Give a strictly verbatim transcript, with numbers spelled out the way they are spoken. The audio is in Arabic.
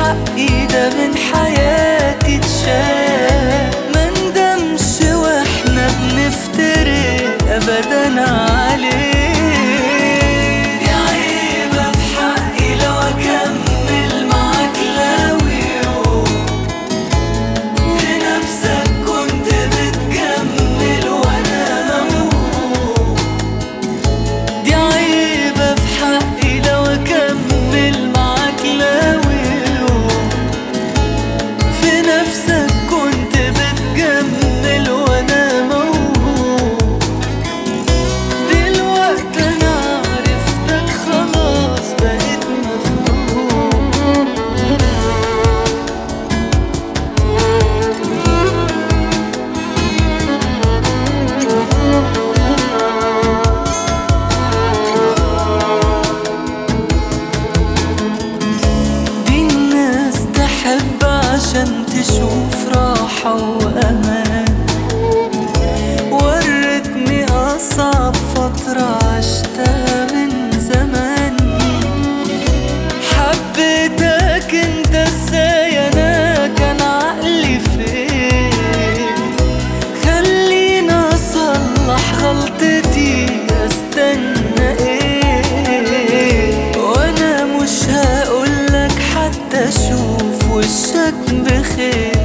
حقي ده من حياتي اتشال. مندمش واحنا بنفترق ابدا عليه. يا عيبة في حقي لو اكمل معاك لو يوم في نفسك كنت بتكمل وانا موهوم. دي عيبة في حقي لو اكمل معاك لو يوم في نفسك كنت بتكمل وانا موهوم. دلوقتي انا عرفتك خلاص بقيت مفهوم. دي الناس تحب عشان تشوف راحة وأمان. ورتني أصعب فترة عشتها من زمان. حبيتك انت ازاي انا كان عقلي فين. خليني اصلح غلطتي استنى ايه. وانا مش هقولك حتى اشوف وشك بخير.